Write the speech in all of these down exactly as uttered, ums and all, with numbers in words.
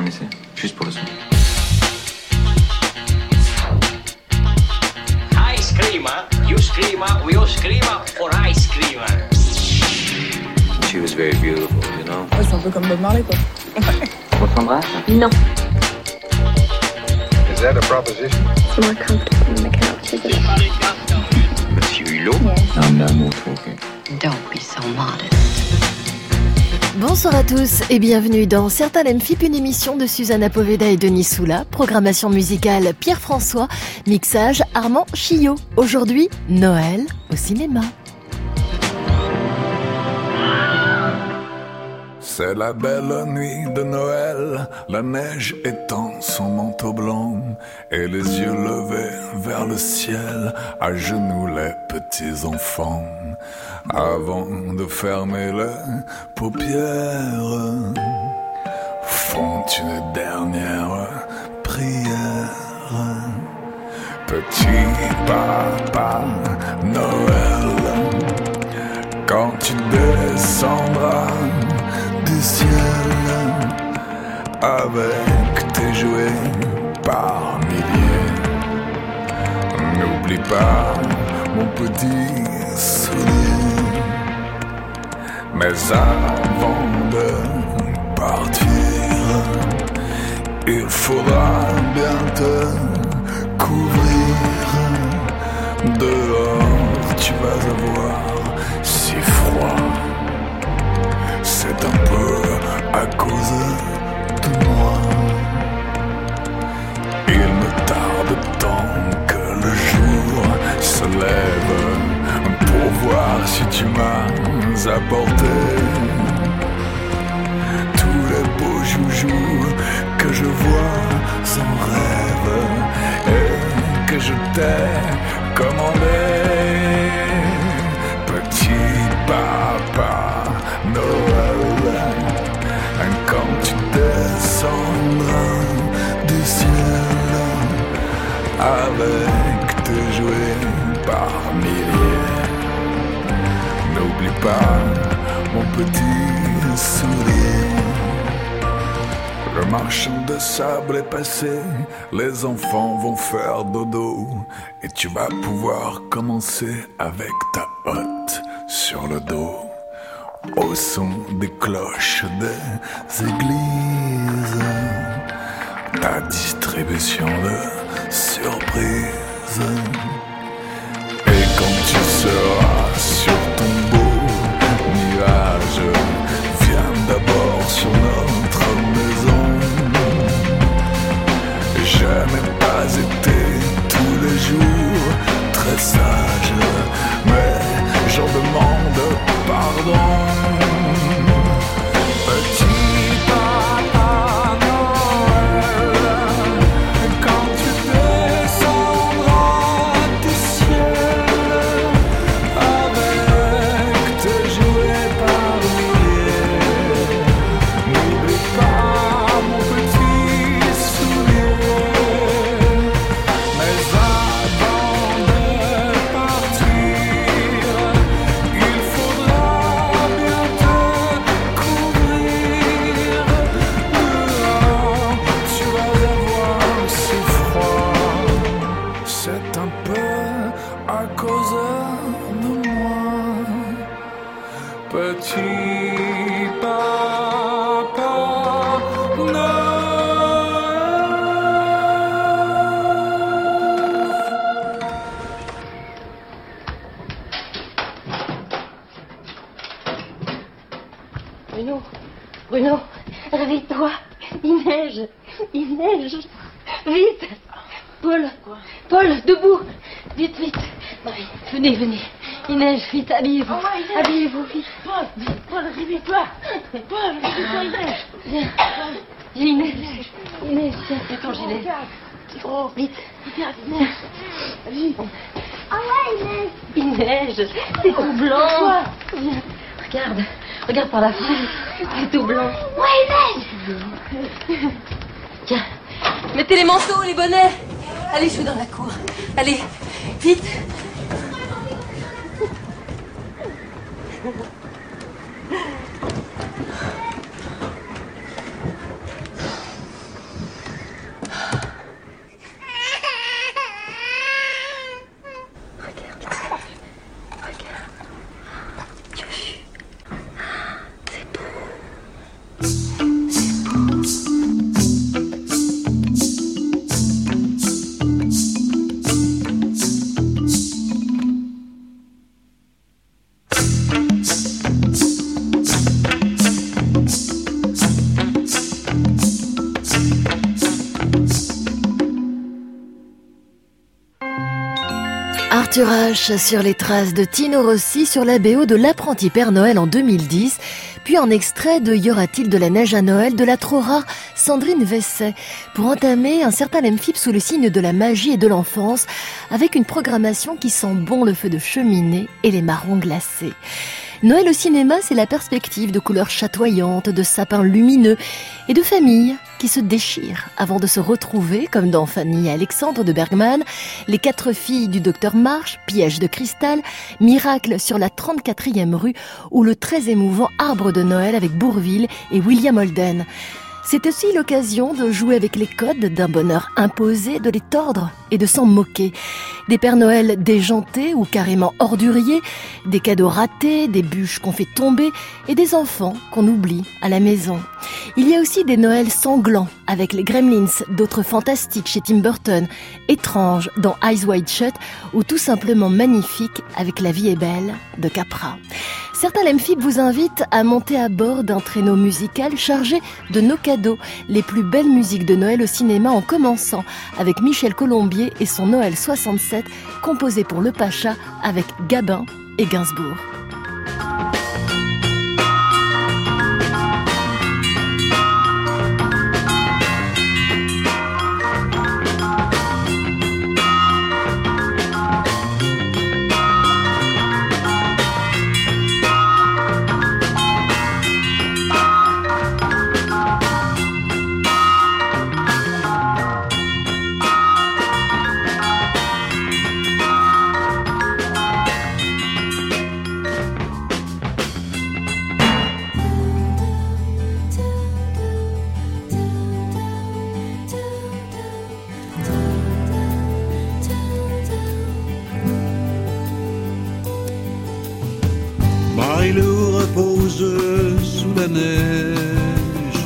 essai, juste pour le son. Ice creamer, you screamer, we all screamer for ice creamer. She was very beautiful, you know. Ouais, c'est un peu comme Bob Marley, quoi. On s'embrasse? Non. Is that a proposition? It's more comfortable on the couch, isn't it? Monsieur Hulot? Yes. Un amour troqué. Don't be so modest. Bonsoir à tous et bienvenue dans Certains l'aiment F I P, une émission de Susanna Poveda et Denis Soula. Programmation musicale Pierre-François, mixage Armand Chillot. Aujourd'hui, Noël au cinéma. C'est la belle nuit de Noël, la neige étend son manteau blanc et les yeux levés vers le ciel, à genoux les petits enfants. Avant de fermer les paupières, font une dernière prière. Petit papa Noël, quand tu descendras du ciel avec tes jouets par milliers, n'oublie pas mon petit soulier. Mais avant de partir, il faudra bien te couvrir. Dehors tu vas avoir si froid. C'est un peu à cause de moi. Il me tarde tant que le jour se lève pour voir si tu m'as apporté tous les beaux joujoux que je vois en rêve et que je t'ai commandé. Petit papa Noël, quand tu descendras du ciel avec tes jouets par milliers, n'oublie pas mon petit sourire. Le marchand de sable est passé, les enfants vont faire dodo et tu vas pouvoir commencer avec ta hotte sur le dos. Au son des cloches des églises, ta distribution de surprises. Et quand tu seras sur ton beau nuage, viens d'abord sur notre maison. Je n'ai pas été tous les jours très sage, mais j'en demande pardon. Petit papa Noël, quand tu descendras du ciel avec tes jouets par milliers, n'oublie pas mon petit soulier. Mais avant de partir, il faudra bien te couvrir. Dehors, tu vas avoir si froid. C'est un peu à cause de moi. Petit papa Noël. Bruno, Bruno, réveille-toi. Il neige, il neige. Vite. Paul, Paul, debout. Vite, vite. Marie, venez, venez. Il neige, vite, habillez-vous. Oh, ouais, il neige. Habillez-vous, vite. Paul, Paul, réveille-toi. Paul, réveille-toi, il neige. Viens. Viens, il neige. Il neige, tiens, tiens ton gilet. Oh, Vite. regarde, il neige. Vite. Ah ouais, il neige. Il neige. C'est tout blanc. Viens. Regarde. Regarde par la fenêtre. C'est tout blanc. Ouais, il neige. Tiens. Mettez les manteaux, les bonnets. Allez, je suis dans la cour. Allez, vite. Arthur H sur les traces de Tino Rossi sur la B O de L'Apprenti Père Noël en deux mille dix, puis en extrait de Y aura-t-il de la neige à Noël de la trop rare Sandrine Vesset, pour entamer un certain Lemfip sous le signe de la magie et de l'enfance, avec une programmation qui sent bon le feu de cheminée et les marrons glacés. Noël au cinéma, c'est la perspective de couleurs chatoyantes, de sapins lumineux et de familles qui se déchirent avant de se retrouver, comme dans Fanny et Alexandre de Bergman, Les quatre filles du docteur March, Piège de cristal, Miracle sur la trente-quatrième rue ou le très émouvant Arbre de Noël avec Bourvil et William Holden. C'est aussi l'occasion de jouer avec les codes d'un bonheur imposé, de les tordre et de s'en moquer. Des Pères Noël déjantés ou carrément orduriers, des cadeaux ratés, des bûches qu'on fait tomber et des enfants qu'on oublie à la maison. Il y a aussi des Noëls sanglants avec les Gremlins, d'autres fantastiques chez Tim Burton, étranges dans Eyes Wide Shut ou tout simplement magnifiques avec La vie est belle de Capra. Certains Lemfip vous invitent à monter à bord d'un traîneau musical chargé de nos cadeaux, les plus belles musiques de Noël au cinéma, en commençant avec Michel Colombier et son Noël soixante-sept, composé pour le Pacha avec Gabin et Gainsbourg. Marilou repose sous la neige,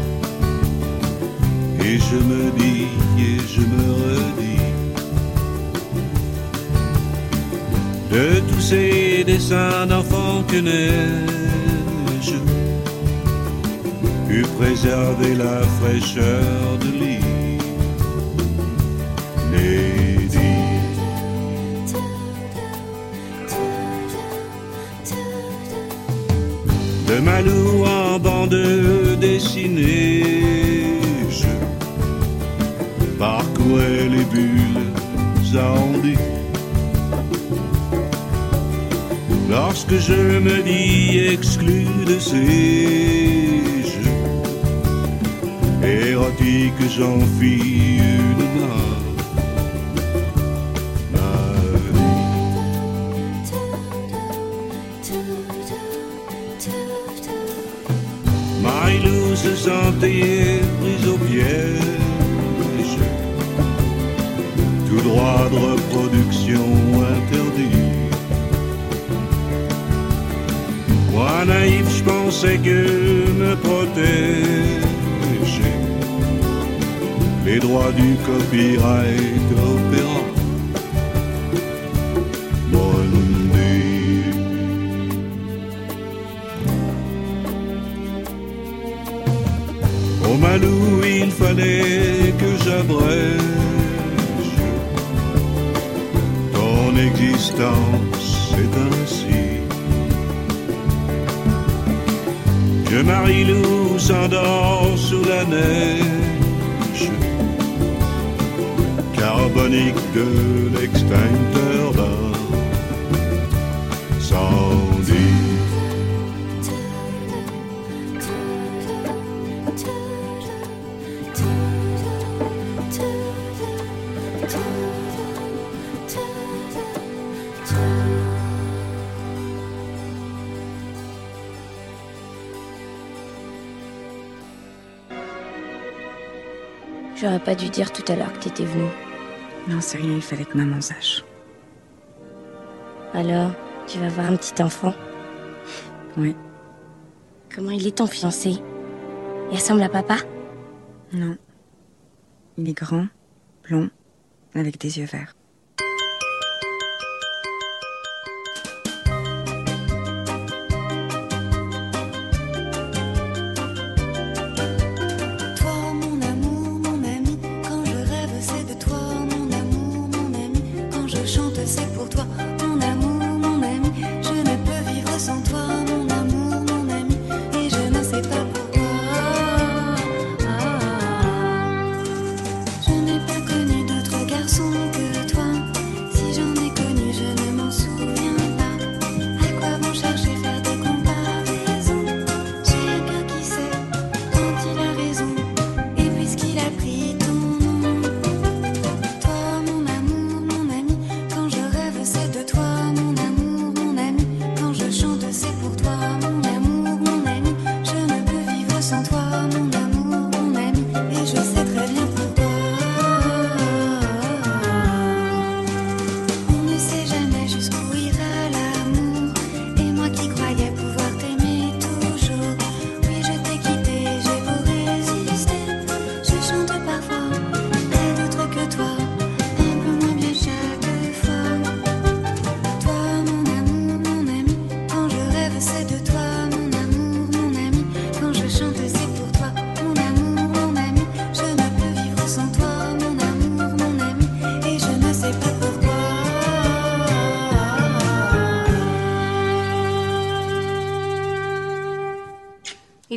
et je me dis et je me redis de tous ces dessins d'enfants que neige eût préservé la fraîcheur de lit. De Malou en bande dessinée, je parcourais les bulles arrondies. Lorsque je me dis exclu de ces jeux érotiques, j'en fis une marque. Marilou se sentait prise au piège, tout droit de reproduction interdit. Moi naïf, je pensais que me protéger les droits du copyright opérant. Au Malou, il fallait que j'abrège ton existence, c'est ainsi. Que Marilou s'endort sous la neige carbonique de l'extincteur d'incendie. J'aurais pas dû dire tout à l'heure que t'étais venue. Non, sérieux, il fallait que maman sache. Alors, tu vas voir un petit enfant? Oui. Comment il est ton fiancé? Il ressemble à papa? Non. Il est grand, blond, avec des yeux verts. C'est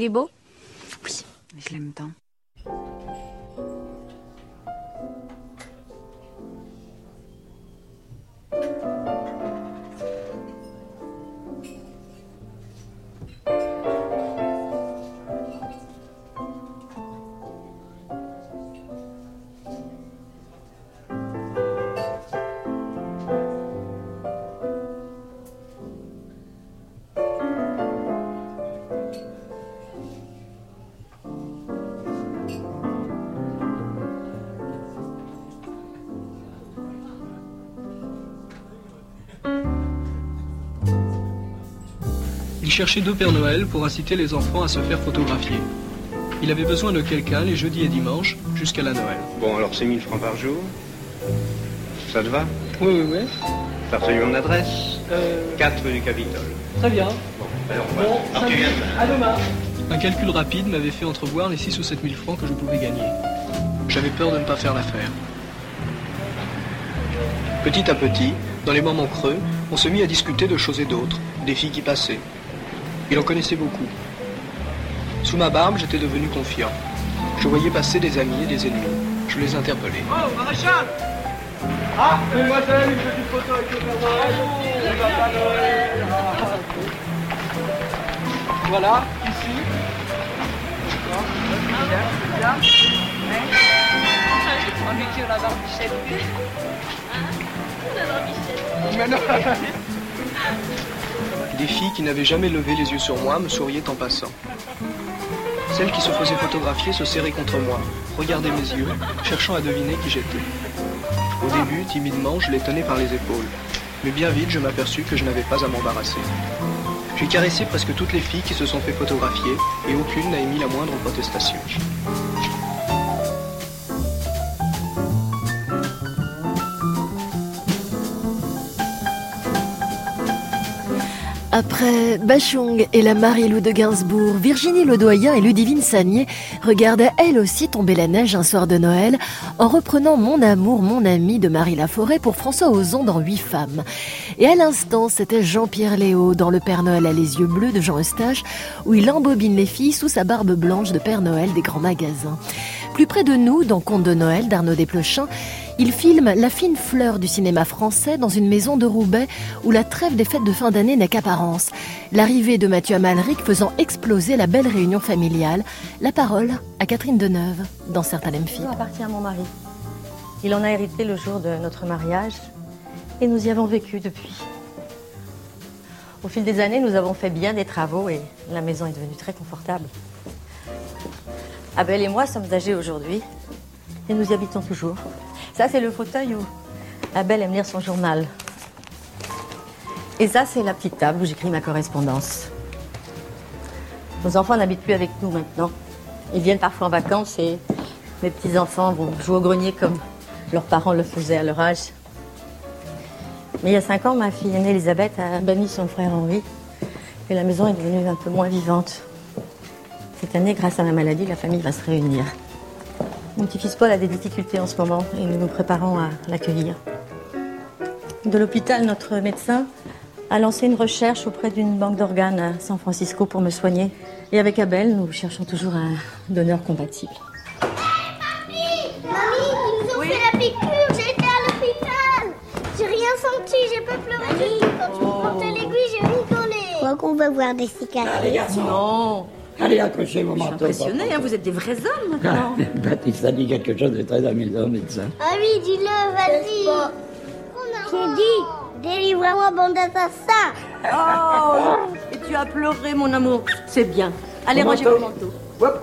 est beau? Oui, je l'aime tant. Il cherchait deux Pères Noël pour inciter les enfants à se faire photographier. Il avait besoin de quelqu'un les jeudis et dimanches jusqu'à la Noël. Bon, alors c'est mille francs par jour. Ça te va? Oui, oui, oui. T'as retenu mon adresse? Euh... quatre rue du Capitole. Très bien. Bon, alors on va. Bon, alors tu viens demain. À demain. Un calcul rapide m'avait fait entrevoir les six ou sept mille francs que je pouvais gagner. J'avais peur de ne pas faire l'affaire. Petit à petit, dans les moments creux, on se mit à discuter de choses et d'autres, des filles qui passaient. Il en connaissait beaucoup. Sous ma barbe, j'étais devenu confiant. Je voyais passer des amis et des ennemis. Je les interpellais. Oh, maréchal! Ah, mademoiselle, une petite photo avec le Père Noël. Le Papa Noël. Voilà, ici. Bien, bien. On lui tire la barbichette. Mais non. Des filles qui n'avaient jamais levé les yeux sur moi me souriaient en passant. Celles qui se faisaient photographier se serraient contre moi, regardaient mes yeux, cherchant à deviner qui j'étais. Au début, timidement, je les tenais par les épaules. Mais bien vite, je m'aperçus que je n'avais pas à m'embarrasser. J'ai caressé presque toutes les filles qui se sont fait photographier et aucune n'a émis la moindre protestation. Après Bachung et la Marie-Lou de Gainsbourg, Virginie Ledoyen et Ludivine Sagnier regardent elles aussi tomber la neige un soir de Noël en reprenant Mon amour, mon ami de Marie Laforêt pour François Ozon dans Huit femmes. Et à l'instant, c'était Jean-Pierre Léaud dans Le Père Noël a les yeux bleus de Jean Eustache où il embobine les filles sous sa barbe blanche de Père Noël des grands magasins. Plus près de nous, dans Contes de Noël d'Arnaud Desplechin, il filme la fine fleur du cinéma français dans une maison de Roubaix où la trêve des fêtes de fin d'année n'est qu'apparence. L'arrivée de Mathieu Amalric faisant exploser la belle réunion familiale. La parole à Catherine Deneuve dans Certain Lemphi. Tout appartient à mon mari. Il en a hérité le jour de notre mariage et nous y avons vécu depuis. Au fil des années, nous avons fait bien des travaux et la maison est devenue très confortable. Abel et moi sommes âgés aujourd'hui et nous y habitons toujours. Ça, c'est le fauteuil où Abel aime lire son journal. Et ça, c'est la petite table où j'écris ma correspondance. Nos enfants n'habitent plus avec nous maintenant. Ils viennent parfois en vacances et mes petits-enfants vont jouer au grenier comme leurs parents le faisaient à leur âge. Mais il y a cinq ans, ma fille aînée Elisabeth a banni son frère Henri et la maison est devenue un peu moins vivante. Cette année, grâce à ma maladie, la famille va se réunir. Mon petit-fils Paul a des difficultés en ce moment et nous nous préparons à l'accueillir. De l'hôpital, notre médecin a lancé une recherche auprès d'une banque d'organes à San Francisco pour me soigner. Et avec Abel, nous cherchons toujours un donneur compatible. Mamie, ils nous ont oui. fait la piqûre, j'ai été à l'hôpital. J'ai rien senti, j'ai pas pleuré du tout. Quand tu me portais l'aiguille, j'ai rigolé. Je crois qu'on va voir des cicatrices. Ah, les garçons. Non. Allez, accrochez vos manteaux. Je suis impressionnée, hein, vous êtes des vrais hommes maintenant. Baptiste a dit quelque chose de très amusant, médecin. Ah oui, dis-le, vas-y. J'ai dit, délivre-moi, bande d'assassins. Oh, et tu as pleuré, mon amour. C'est bien. Allez, rangez vos manteaux. Hop.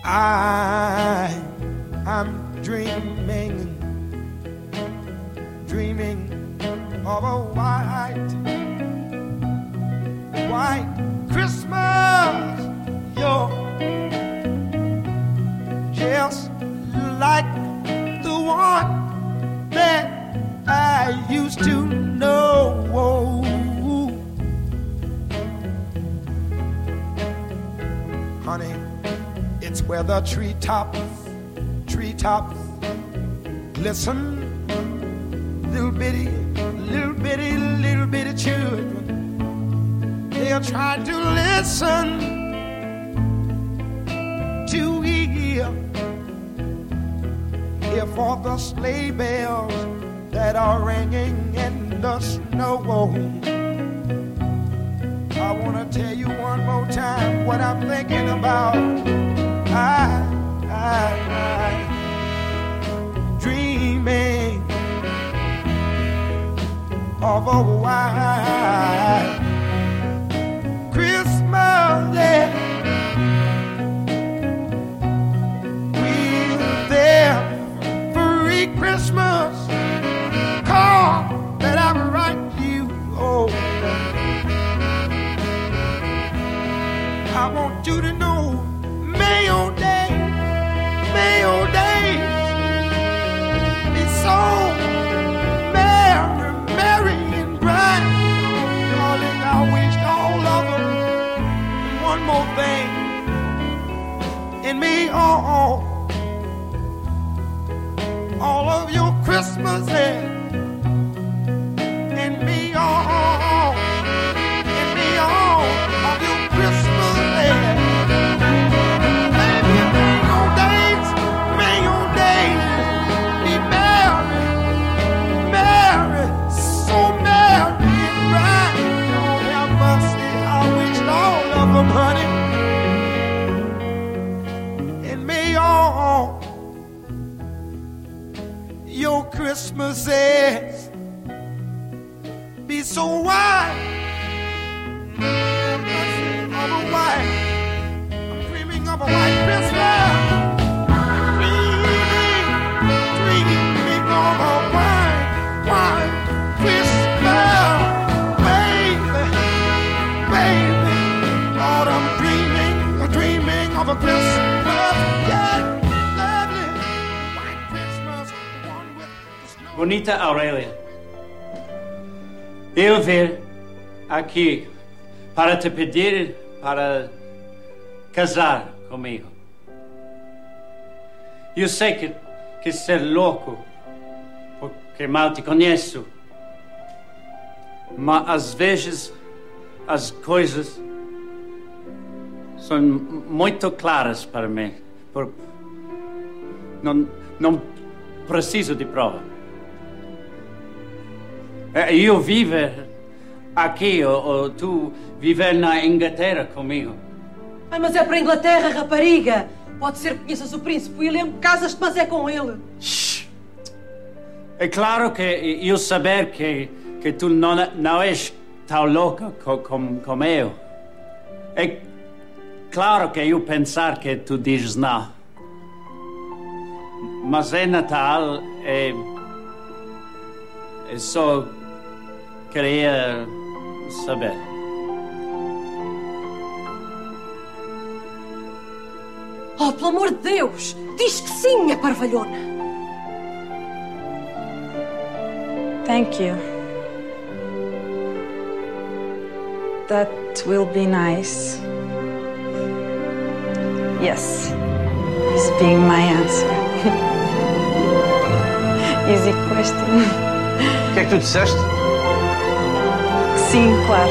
I am dreaming, dreaming of a white, white Christmas. You're just like the one that I used to know. Honey, it's where the treetops, treetops glisten. Little bitty, little bitty, little bitty children, they are trying to listen to hear, hear for the sleigh bells that are ringing in the snow. I wanna tell you one more time what I'm thinking about. I, I, I dreaming of a white Christmas, yeah, with their free Christmas card that I write you. Oh, I want you to know, Mayo Day, Mayo Day is so merry, merry and bright. Darling, I wish all of them one more thing in me, all, all of your Christmases in me, all, in me, all of your Christmas. Baby, Mayo days, Mayo days, be merry, merry, so merry and bright. Lord have mercy, I wish all of them, honey, and may all your Christmases be so white. Of a white, I'm dreaming of a white Christmas. Dreaming, dreaming of a white, white Christmas. Baby, baby, Lord, I'm dreaming, dreaming of a Christmas. Yeah, lovely white Christmas, one with the snow. Bonita Aurelia, eu vim aqui para te pedir para casar comigo. Eu sei que, que ser louco, porque mal te conheço, mas às vezes as coisas são muito claras para mim. Por, não, não preciso de prova. Eu vivo aqui, ou, ou tu viver na Inglaterra comigo. Ai, mas é para a Inglaterra, rapariga. Pode ser que conheças o príncipe William, casas-te, mas é com ele. Shhh. É claro que eu saber que, que tu não, não és tão louca como, como eu. É claro que eu pensar que tu dizes não. Mas é Natal, é, é só queria saber. Oh, pelo amor de Deus! Diz que sim, minha parvalhona! Thank you. That will be nice. Yes, is being my answer. Easy question. O que é que tu disseste? Sim, claro.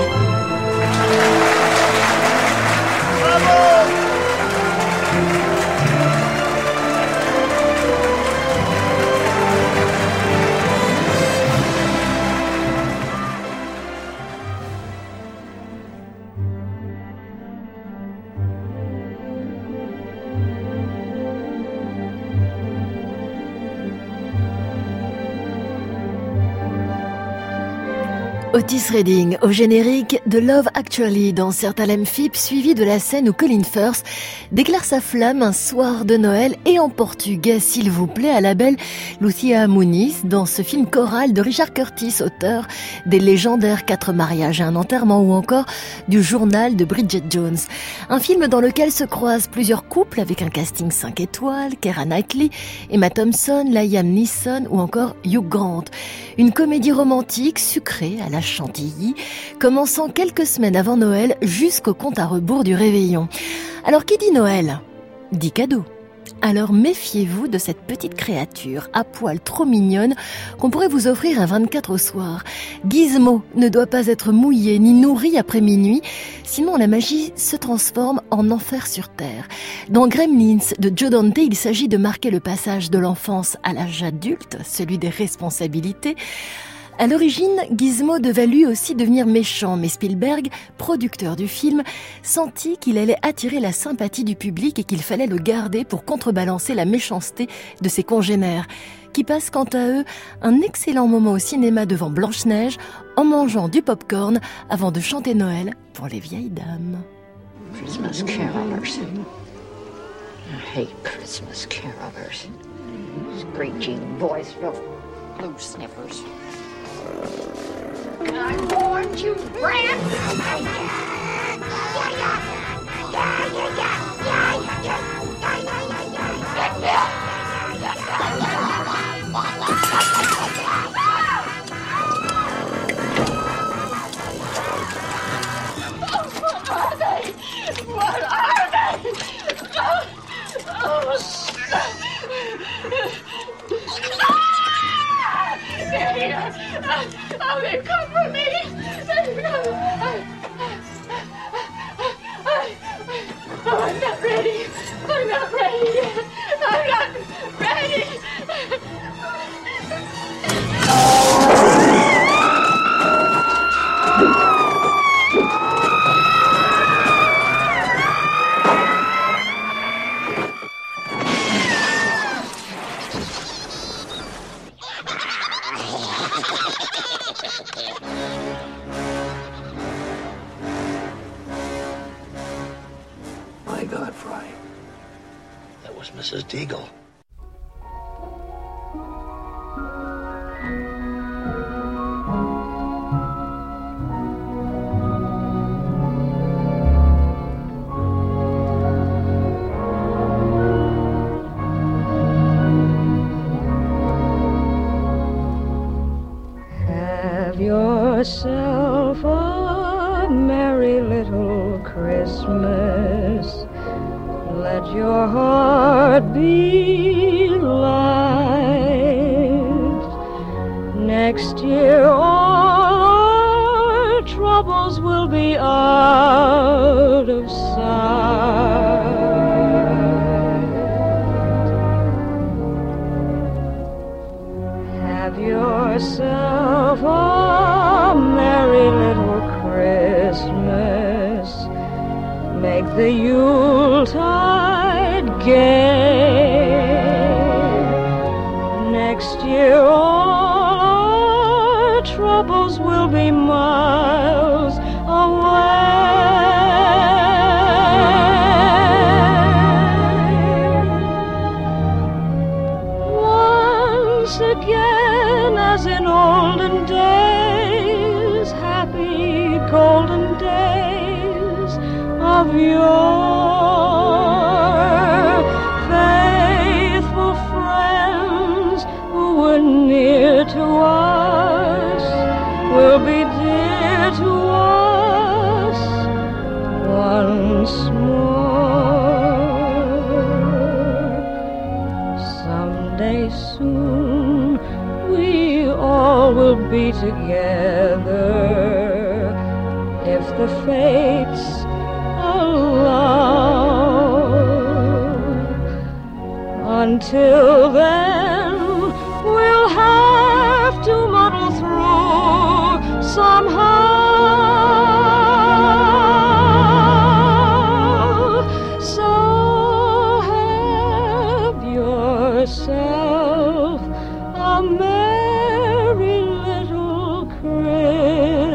Otis Redding au générique de Love Actually dans Certain Lemphip, suivi de la scène où Colin Firth déclare sa flamme un soir de Noël et en portugais s'il vous plaît à la belle Lucia Muniz dans ce film choral de Richard Curtis, auteur des légendaires Quatre mariages et un enterrement ou encore du journal de Bridget Jones. Un film dans lequel se croisent plusieurs couples avec un casting cinq étoiles, Keira Knightley, Emma Thompson, Liam Neeson ou encore Hugh Grant. Une comédie romantique sucrée à la chantilly, commençant quelques semaines avant Noël jusqu'au compte à rebours du réveillon. Alors qui dit Noël dit cadeau. Alors méfiez-vous de cette petite créature à poil trop mignonne qu'on pourrait vous offrir un vingt-quatre au soir. Gizmo ne doit pas être mouillé ni nourri après minuit, sinon la magie se transforme en enfer sur terre. Dans Gremlins de Joe Dante, il s'agit de marquer le passage de l'enfance à l'âge adulte, celui des responsabilités. À l'origine, Gizmo devait lui aussi devenir méchant, mais Spielberg, producteur du film, sentit qu'il allait attirer la sympathie du public et qu'il fallait le garder pour contrebalancer la méchanceté de ses congénères, qui passent quant à eux un excellent moment au cinéma devant Blanche-Neige en mangeant du popcorn avant de chanter Noël pour les vieilles dames. Christmas carolers. I hate Christmas carolers. Screeching boys with blue snippers. I warned you, Brad! What are they? Oh, oh, they're here. Oh, they've come for me. They've come. Oh, I'm not ready. I'm not ready yet. I'm not ready. My God, Fry. That was Missus Deagle. Have yourself a merry little Christmas. Let your heart be light. Next year all our troubles will be out of sight. Have yourself a merry little Christmas. Make the Yuletide gay. Next year all our troubles will be miles away. Once again, as in olden days, happy golden days of yore, faithful friends who were near to us will be dear to us once more. Someday soon we all will be together if the fates allow. Until then, we'll have to muddle through somehow. So have yourself a merry little Christmas.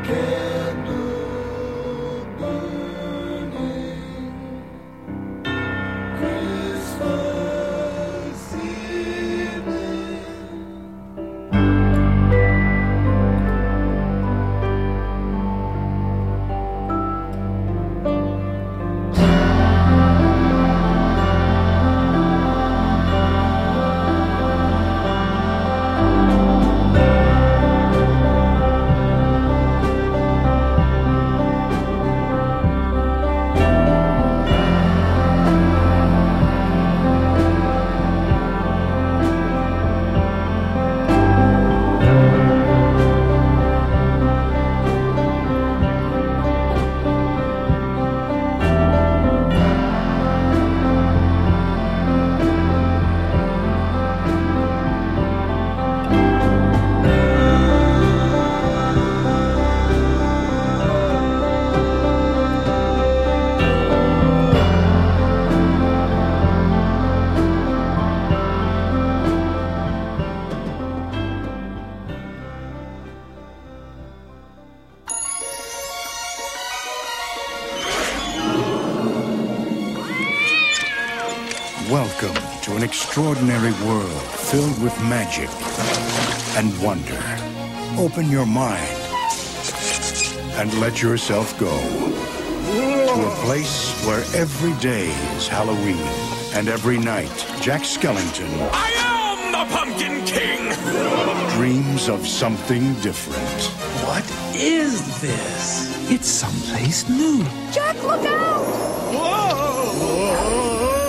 Welcome to an extraordinary world filled with magic and wonder. Open your mind and let yourself go to a place where every day is Halloween and every night Jack Skellington I am the Pumpkin King! dreams of something different. What is this? It's someplace new. Jack, look out! Whoa!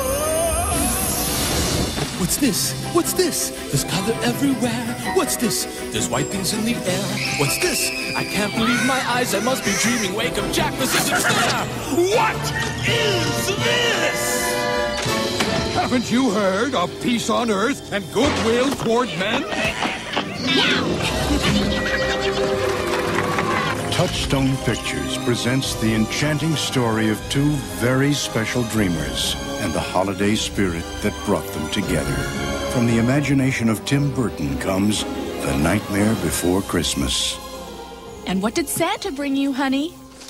What's this? What's this? There's color everywhere. What's this? There's white things in the air. What's this? I can't believe my eyes. I must be dreaming. Wake up, Jack. This isn't fair. What is this? Haven't you heard of peace on earth and goodwill toward men? Touchstone Pictures presents the enchanting story of two very special dreamers and the holiday spirit that brought them together. From the imagination of Tim Burton comes The Nightmare Before Christmas. And what did Santa bring you, honey?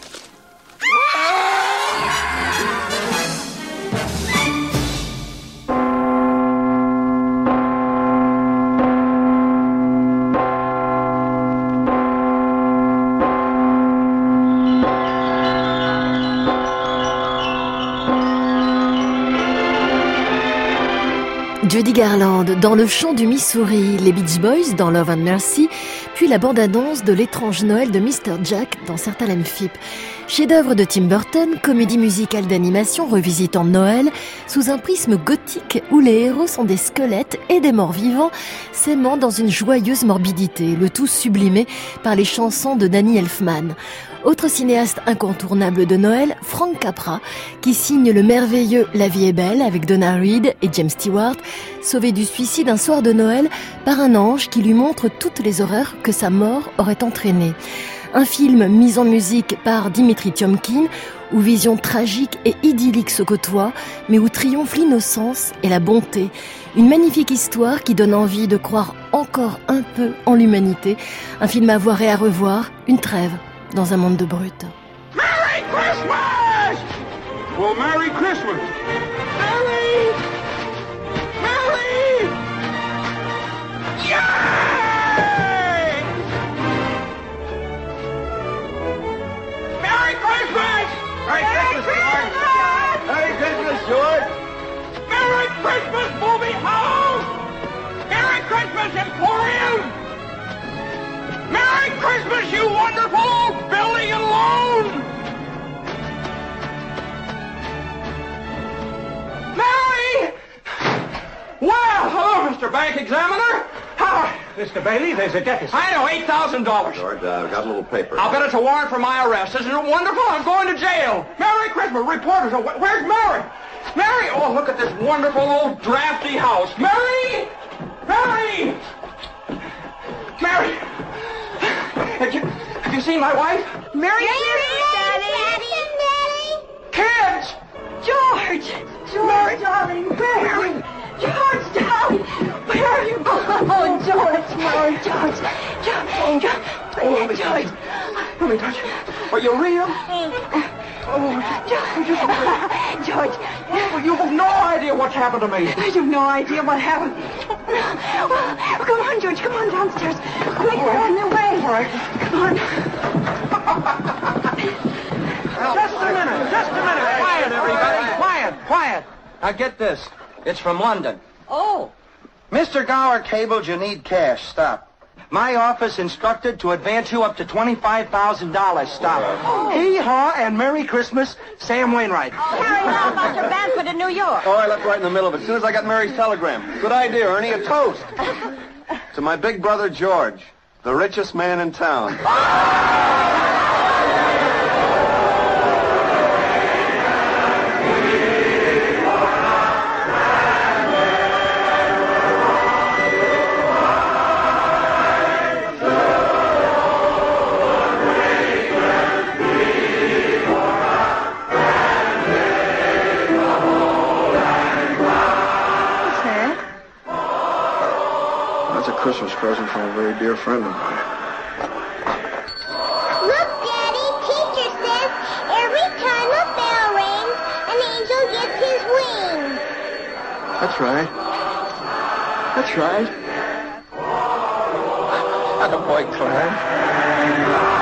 Judy Garland dans Le Chant du Missouri, les Beach Boys dans Love and Mercy, puis la bande-annonce de L'étrange Noël de mister Jack dans Certain M F I P. Chef-d'œuvre de Tim Burton, comédie musicale d'animation revisitant Noël sous un prisme gothique où les héros sont des squelettes et des morts vivants s'aimant dans une joyeuse morbidité, le tout sublimé par les chansons de Danny Elfman. Autre cinéaste incontournable de Noël, Frank Capra, qui signe le merveilleux La vie est belle avec Donna Reed et James Stewart, sauvé du suicide un soir de Noël par un ange qui lui montre toutes les horreurs que sa mort aurait entraînées. Un film mis en musique par Dimitri Tiomkin, où vision tragique et idyllique se côtoient, mais où triomphe l'innocence et la bonté. Une magnifique histoire qui donne envie de croire encore un peu en l'humanité. Un film à voir et à revoir, une trêve dans un monde de brutes. Merry Christmas! Well, Merry Christmas! Merry! Merry! Yay! Merry Christmas! Merry Christmas, George! Merry Christmas, George! Merry Christmas, Movie House! Merry Christmas, Emporium! Merry Christmas, you wonderful old building and loan! Merry! Well, hello, Mister Bank Examiner. Hi, Mister Bailey, there's a deficit. I know, eight thousand dollars. George, uh, I've got a little paper. I'll bet it's a warrant for my arrest. Isn't it wonderful? I'm going to jail. Merry Christmas, reporters. Oh, where's Mary? Mary! Oh, look at this wonderful old drafty house. Mary! Mary! Mary! Have you, have you seen my wife? Merry Christmas, Daddy! Daddy! Kids! George! George, darling, where are you? George, darling, where are you? Oh, George, no, George. George, George, George. Let me touch you. Are you real? Oh, just, just George. Well, you have no idea what's happened to me. I have no idea what happened. Well, come on, George. Come on downstairs. Quick, we're on their way. All right. Come on. Just a minute. Just a minute. Quiet, everybody. Quiet. Quiet. Now get this. It's from London. Oh. Mister Gower cabled you need cash. Stop. My office instructed to advance you up to twenty-five thousand dollars. Stop. Oh. Hee-haw and Merry Christmas, Sam Wainwright. Harry, how about your Banford in New York? Oh, I left right in the middle of it. As soon as I got Mary's telegram. Good idea, Ernie. A toast. To my big brother, George, the richest man in town. Christmas present from a very dear friend of mine. Look, Daddy, teacher says every time a bell rings, an angel gets his wings. That's right. That's right. Attaboy, Clem.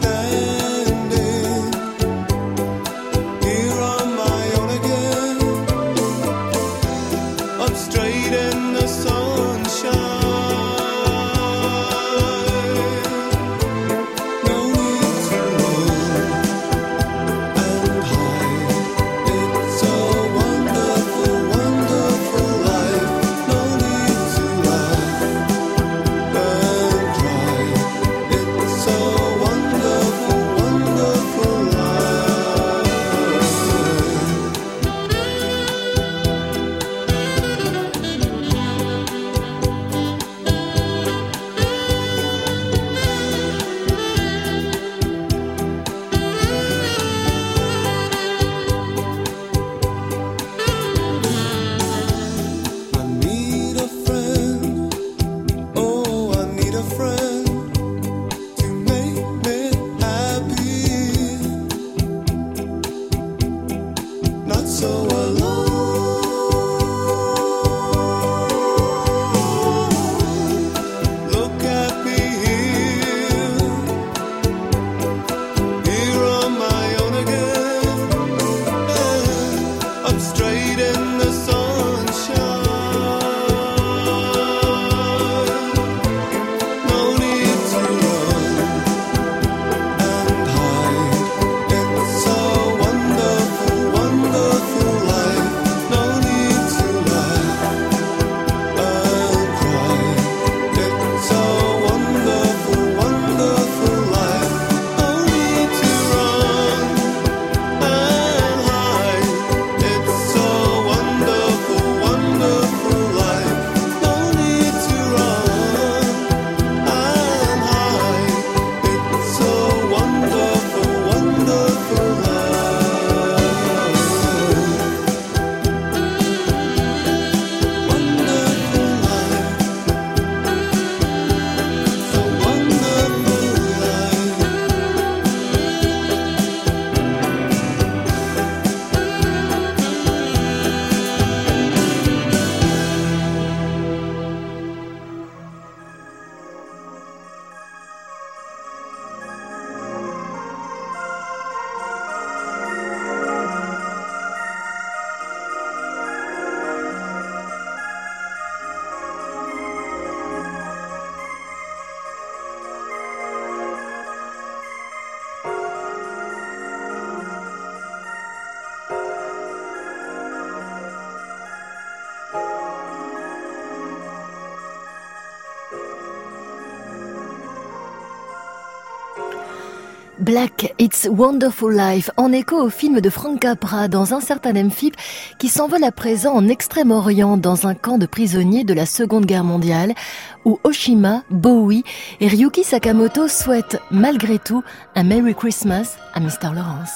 Here on my own again. Black, It's Wonderful Life, en écho au film de Frank Capra dans un certain Memphis qui s'envole à présent en Extrême-Orient dans un camp de prisonniers de la Seconde Guerre mondiale où Oshima, Bowie et Ryuki Sakamoto souhaitent malgré tout un Merry Christmas à mister Lawrence.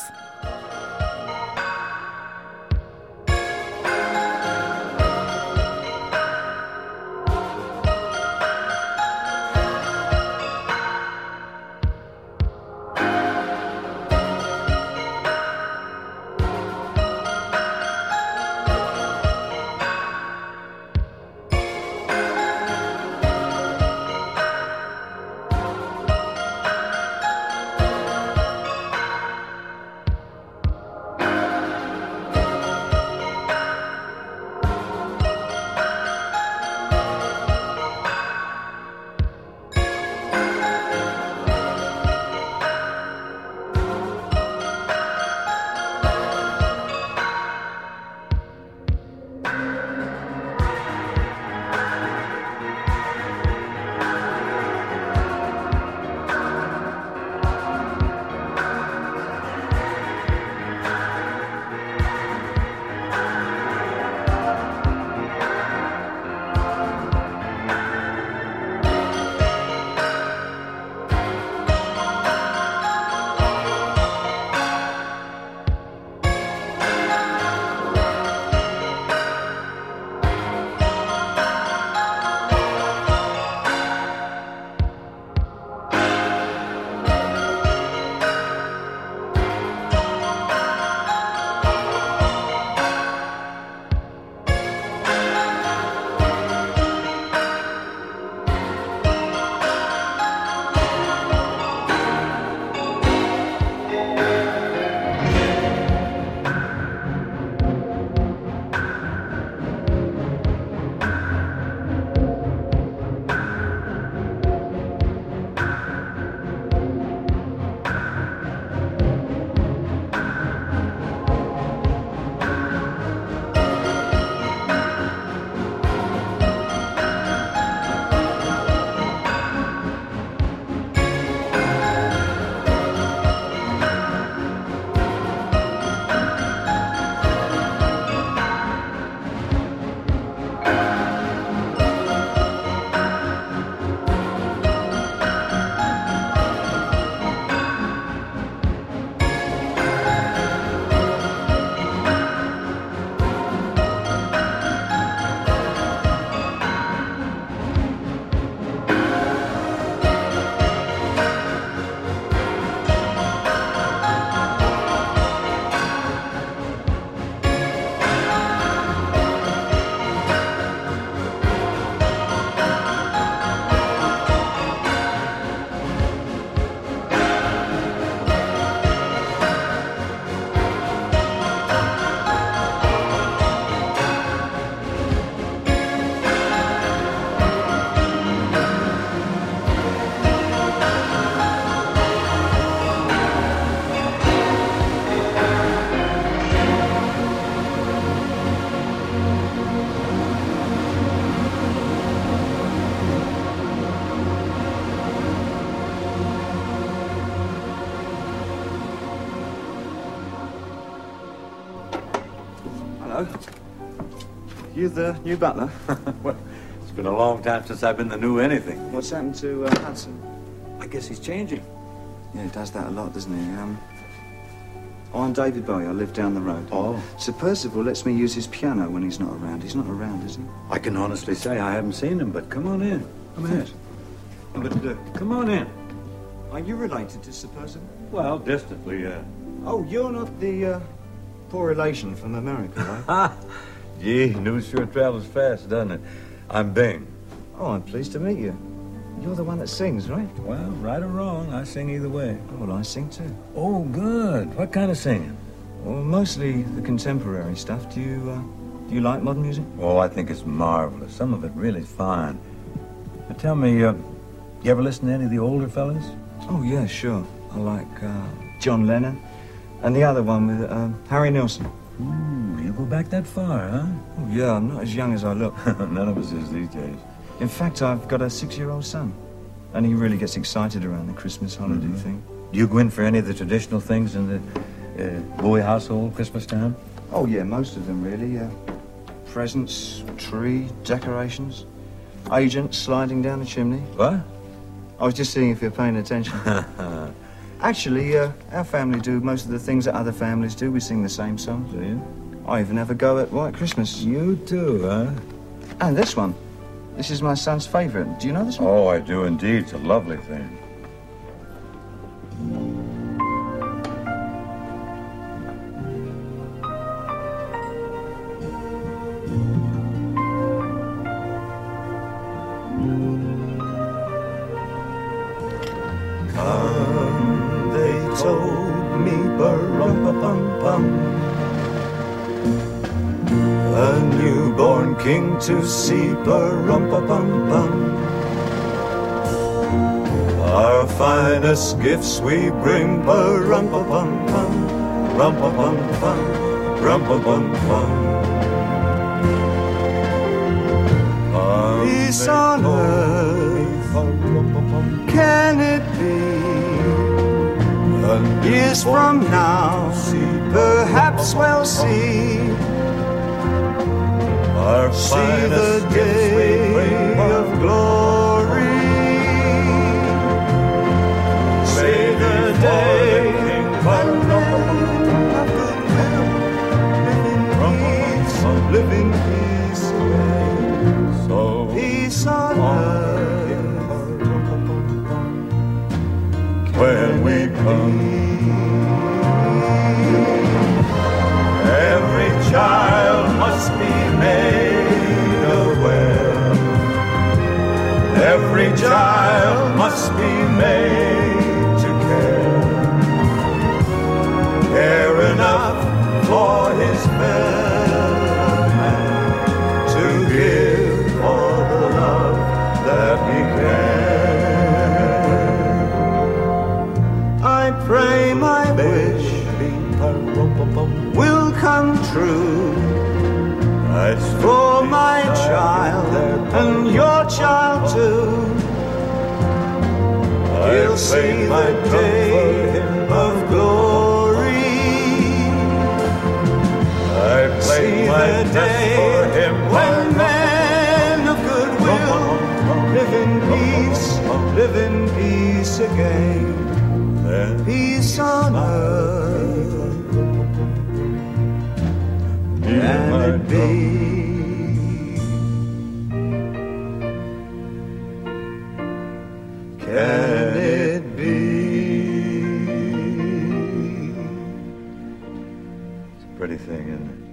You the new butler? Well, it's been a long time since I've been the new anything. What's happened to uh, Hudson? I guess he's changing. Yeah, he does that a lot, doesn't he? Um, oh, I'm David Bowie. I live down the road. Oh. Sir Percival lets me use his piano when he's not around. He's not around, is he? I can honestly say I haven't seen him, but come on in. Come in. But, uh, Come on in. are you related to Sir Percival? Well, distantly, yeah. Oh, you're not the uh, poor relation from America, right? Ha! Gee, news sure travels fast, doesn't it? I'm Bing. Oh, I'm pleased to meet you. You're the one that sings, right? Well, right or wrong, I sing either way. Oh, well, I sing too. Oh, good. What kind of singing? Well, mostly the contemporary stuff. Do you, uh, do you like modern music? Oh, I think it's marvelous. Some of it really fine. Now, tell me, uh, you ever listen to any of the older fellas? Oh, yeah, sure. I like uh, John Lennon and the other one with uh, Harry Nilsson. Ooh, you go back that far, huh? Oh, yeah, I'm not as young as I look. None of us is these days. In fact, I've got a six-year-old son, and he really gets excited around the Christmas holiday Mm-hmm. thing. Do you go in for any of the traditional things in the uh, Bowie household Christmas time? Oh, yeah, most of them, really. Uh, presents, tree, decorations, agents sliding down the chimney. What? I was just seeing if you're paying attention. Actually, uh, our family do most of the things that other families do. We sing the same songs. Do you? I even have a go at White Christmas. You do, huh? And this one. This is my son's favourite. Do you know this one? Oh, I do indeed. It's a lovely thing. Come, they told me, ba-rum-pa-pum-pum, a newborn king to see, ba-rum-pa-pum-pum. Our finest gifts we bring, ba-rum-pa-pum-pum, rum-pa-pum-pum, rum-pa-pum-pum. Peace on earth, can it be? Years from now, perhaps we'll see. Our see the day of glory. See the day of goodwill, live in peace, so peace on earth when we come. Every child must be made aware. Every child must be made to care. Care enough for his fellow man, to give all the love that he can. I pray my wish will come true. It's for my child and your child too. He'll see the day of glory. I see the day when men of goodwill live in peace, live in peace again. Peace on earth. Can it be? Can it be? It's a pretty thing, isn't it?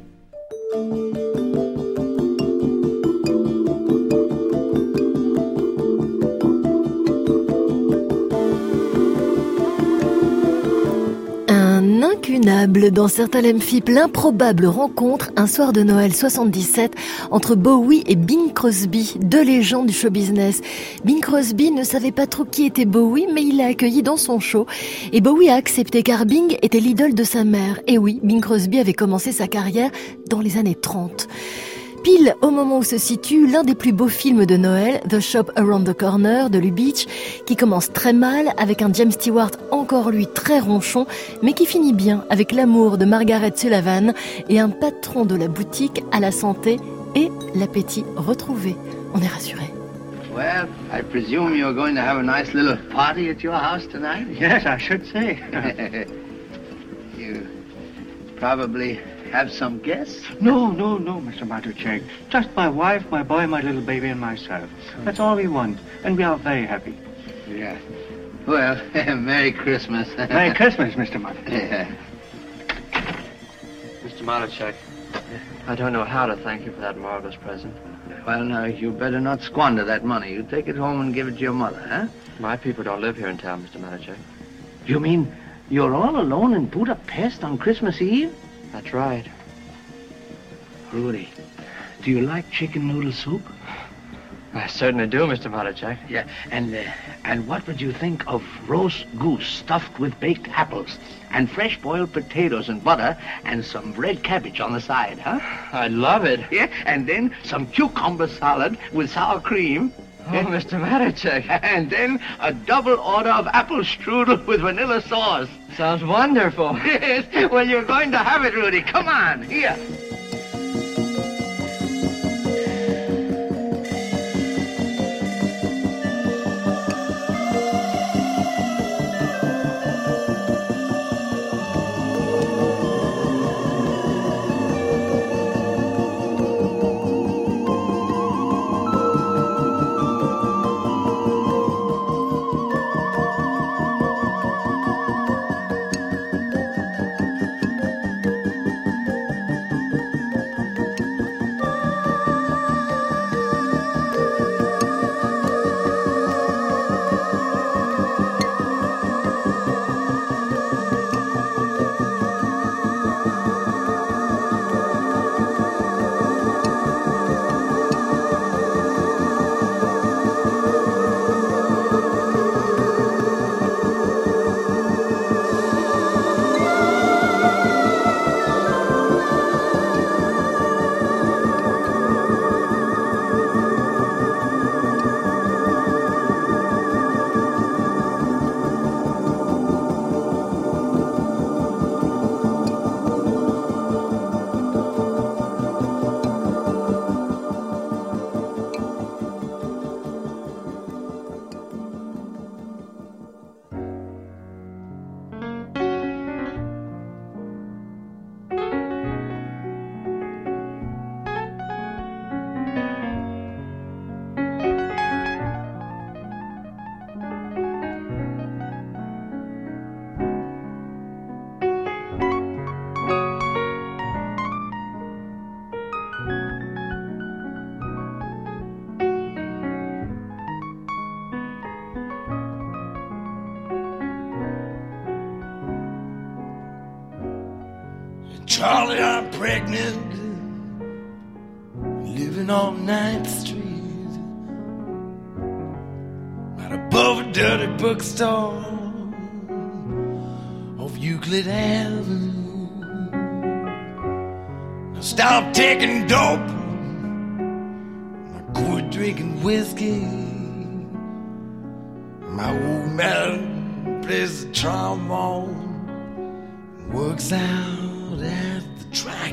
Incunable dans certains Lemphip, l'improbable rencontre un soir de Noël soixante-dix-sept entre Bowie et Bing Crosby, deux légendes du show business. Bing Crosby ne savait pas trop qui était Bowie, mais il l'a accueilli dans son show et Bowie a accepté car Bing était l'idole de sa mère. Et oui, Bing Crosby avait commencé sa carrière dans les années trente. Pile au moment où se situe l'un des plus beaux films de Noël, The Shop Around the Corner de Lubitsch, qui commence très mal avec un James Stewart encore lui très ronchon, mais qui finit bien avec l'amour de Margaret Sullivan et un patron de la boutique à la santé et l'appétit retrouvé. On est rassuré. Well, I presume you're going to have a nice little party at your house tonight? Yes, I should say. You probably have some guests? No, no, no, Mister Matuchek. Just my wife, my boy, my little baby, and myself. That's all we want, and we are very happy. Yeah. Well, Merry Christmas. Merry Christmas, Mister Matuchek. Yeah. Mister Matuchek, I don't know how to thank you for that marvelous present. Well, now, you better not squander that money. You take it home and give it to your mother, huh? My people don't live here in town, Mister Matuchek. You mean you're all alone in Budapest on Christmas Eve? That's right. Rudy, do you like chicken noodle soup? I certainly do, Mister Matuchek. Yeah, and uh, and what would you think of roast goose stuffed with baked apples and fresh boiled potatoes and butter and some red cabbage on the side, huh? I love it. Yeah, and then some cucumber salad with sour cream. Oh, Mister Marichek. And then a double order of apple strudel with vanilla sauce. Sounds wonderful. Yes. Well, you're going to have it, Rudy. Come on, here. Charlie, I'm pregnant, living on ninth Street, right above a dirty bookstore off Euclid Avenue. I stopped taking dope, I quit drinking whiskey. My old man plays the trombone, works out at the track.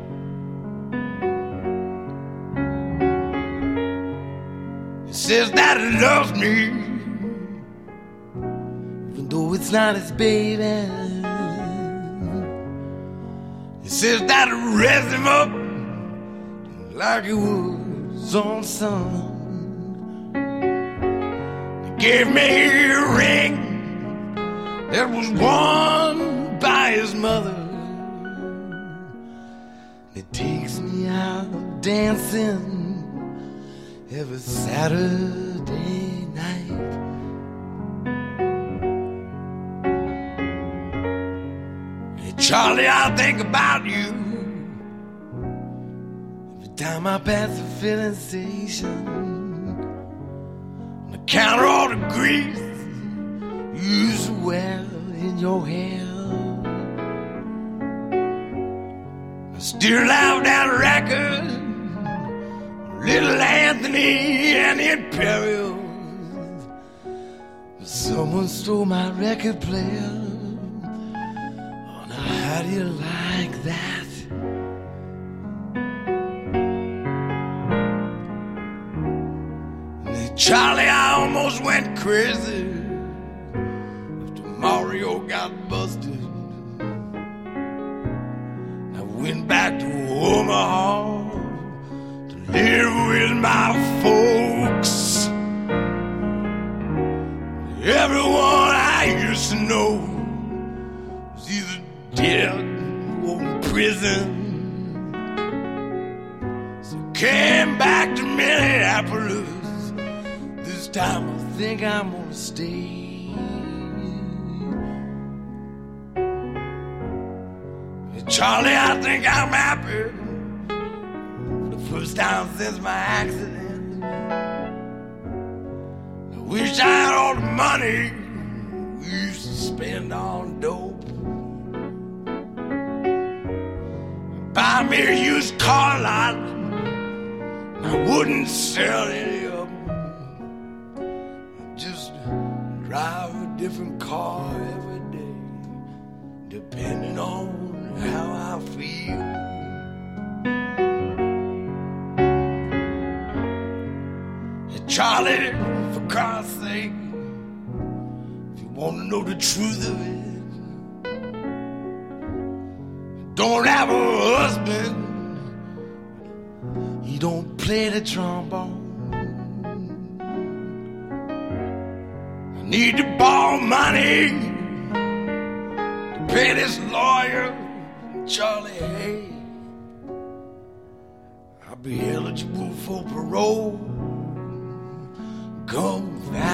He says that he loves me, even though it's not his baby. He says that he raised him up like he was his own son. He gave me a ring that was worn by his mother. It takes me out dancing every Saturday night. Hey, Charlie, I think about you every time I pass the filling station. On account of all the grease you used to wear in your hair. Still out that record, Little Anthony and the Imperials. Someone stole my record player. Oh, now how do you like that? And Charlie, I almost went crazy after Mario got busted. Went back to Omaha to live with my folks. Everyone I used to know was either dead or in prison. So came back to Minneapolis. This time I think I'm gonna stay. Charlie, I think I'm happy for the first time since my accident. I wish I had all the money we used to spend on dope. Buy me a used car lot, I wouldn't sell any of them. different car every day, depending on how I feel. Hey, Charlie, for God's sake, if you want to know the truth of it, don't have a husband, he don't play the trombone. I need to borrow money to pay this lawyer, Charlie Hay. I'll be eligible for parole come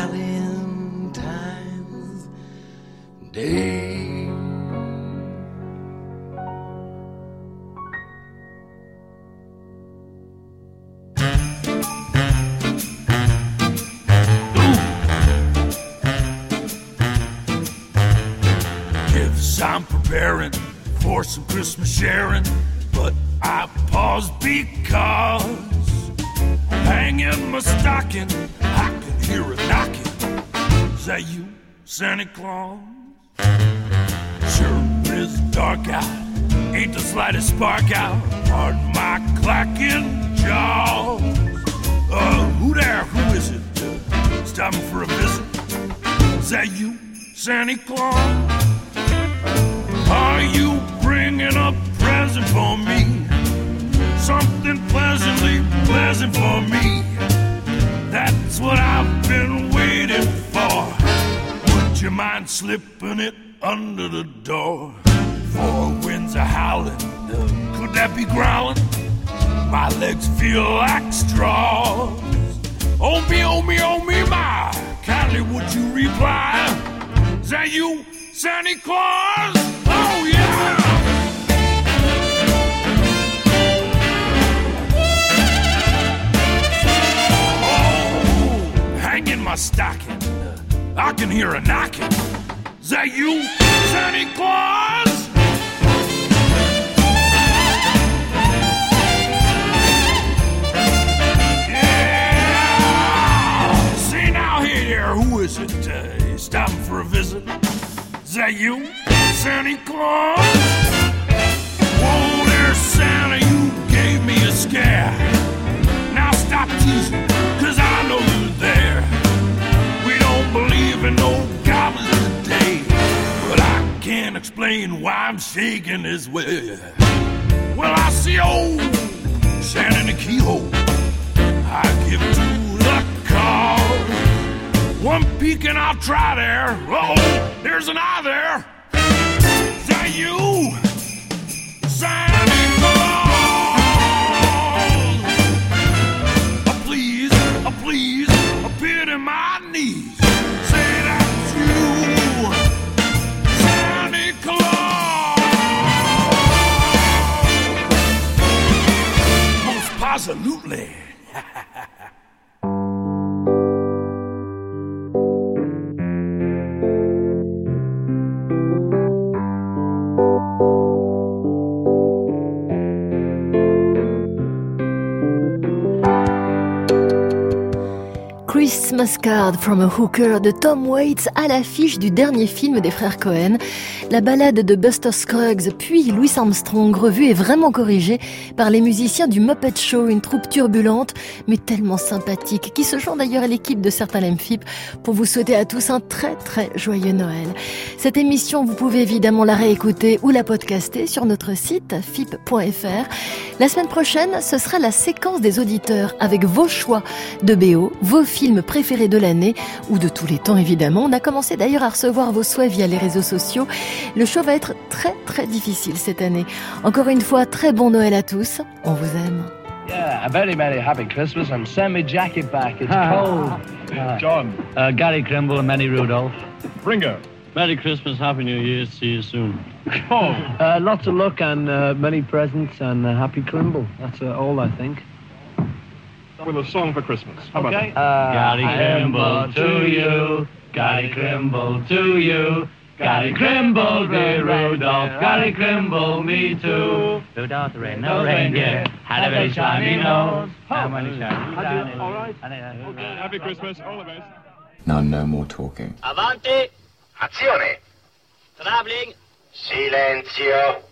Valentine's Day. I'm preparing for some Christmas sharing, but I paused because hanging my stocking, I can hear it knocking. Is that you, Santa Claus? Sure is dark out, ain't the slightest spark out. Pardon my clacking jaws. Uh, who there? Who is it? Uh, stopping for a visit? Is that you, Santa Claus? Are you bringing a present for me? Something pleasantly pleasant for me. That's what I've been waiting for. Would you mind slipping it under the door? Four winds are howling, uh, could that be growling? My legs feel like straws. Oh me, oh me, oh me, my. Kindly would you reply? Is that you, Santa Claus? Oh yeah! Oh, hang in my stocking, I can hear a knocking. Is that you, Santa Claus? Yeah! See now here, who is it? Uh, stopping for a visit? Is that you, Santa Claus? Whoa there, Santa, you gave me a scare. Now stop teasing, cause I know you're there. We don't believe in no goblins today, but I can't explain why I'm shaking this way. Well, I see old Santa in the keyhole, I give to the call. One peek and I'll try there. Uh-oh, there's an eye there. Is that you, Santa Claus? Oh, please, oh, please, a bit in my knees. Say that's you, Santa Claus. Most positively. Christmas Card from a Hooker de Tom Waits à l'affiche du dernier film des frères Cohen. La ballade de Buster Scruggs puis Louis Armstrong revue et vraiment corrigée par les musiciens du Muppet Show, une troupe turbulente mais tellement sympathique qui se joint d'ailleurs à l'équipe de Certains l'aiment F I P pour vous souhaiter à tous un très très joyeux Noël. Cette émission, vous pouvez évidemment la réécouter ou la podcaster sur notre site F I P point F R. La semaine prochaine, ce sera la séquence des auditeurs avec vos choix de B O, vos films préférés de l'année ou de tous les temps évidemment. On a commencé d'ailleurs à recevoir vos souhaits via les réseaux sociaux. Le show va être très très difficile cette année. Encore une fois, très bon Noël à tous. On vous aime. Yeah, a very, very happy Christmas and send me jacket back. It's cold. Uh, John. Uh, Gary Krimble and Manny Rudolph. Ringo. Merry Christmas, Happy New Year. See you soon. Oh. Uh, lots of luck and uh, many presents and uh, happy Krimble. That's uh, all, I think. With a song for Christmas. How okay. about that? Uh, Gary Krimble to you. Gary Krimble to you. Gary Krimble, dear Rudolph, Gary Krimble, me too. Rudolph the red-nosed reindeer had a very shiny nose. And when he shiny All right. Okay. Happy Christmas. All the best. Now, no more talking. Avanti! Azione! Traveling. Silenzio!